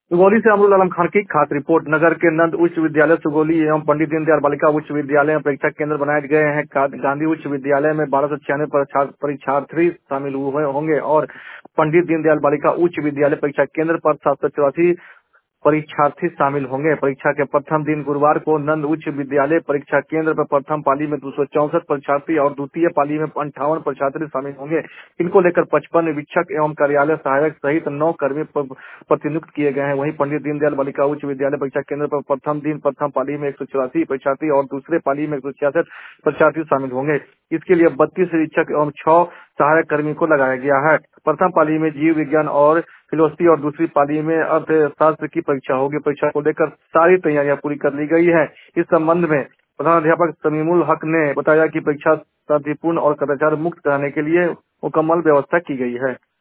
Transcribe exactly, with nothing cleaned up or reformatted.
सुगौली से अमरुल आलम खान की खास रिपोर्ट। नगर के नंद उच्च विद्यालय सुगौली एवं पंडित दीनदयाल बालिका उच्च विद्यालय में परीक्षा केंद्र बनाए गए हैं। गांधी उच्च विद्यालय में बारह सौ छियानवे परीक्षार्थी शामिल हुए होंगे और पंडित दीनदयाल बालिका उच्च विद्यालय परीक्षा केंद्र पर सात सौ चौरासी परीक्षार्थी शामिल होंगे। परीक्षा के प्रथम दिन गुरुवार को नंद उच्च विद्यालय परीक्षा केंद्र पर प्रथम पाली में दो सौ चौसठ परीक्षार्थी और द्वितीय पाली में अंठावन परीक्षार्थी शामिल होंगे। इनको लेकर पचपन शिक्षक एवं कार्यालय सहायक सहित नौ कर्मी प्रतिनियुक्त किए गए हैं। वहीं पंडित दीनदयाल बालिका उच्च विद्यालय परीक्षा केंद्र पर प्रथम दिन प्रथम पाली में एक सौ चौरासी परीक्षार्थी और दूसरे पाली में एक सौ छियासठ परीक्षार्थी शामिल होंगे। इसके लिए बत्तीस शिक्षक एवं छह सहायक कर्मी को लगाया गया है। प्रथम पाली में जीव विज्ञान और फिलोसफी और दूसरी पाली में अर्थशास्त्र की परीक्षा होगी। परीक्षा को लेकर सारी तैयारियां पूरी कर ली गई है। इस संबंध में प्रधानाध्यापक समीमुल हक ने बताया कि परीक्षा शांतिपूर्ण और कदाचार मुक्त कराने के लिए मुकम्मल व्यवस्था की गई है।